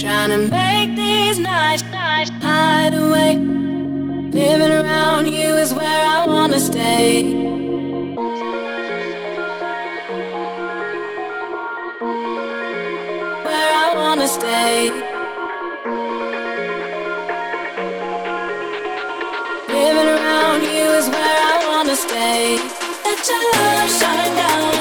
Trying to make these nights hide away. Living around you is where I wanna stay. Where I wanna stay. Living around you is where I wanna stay. Let your love shine down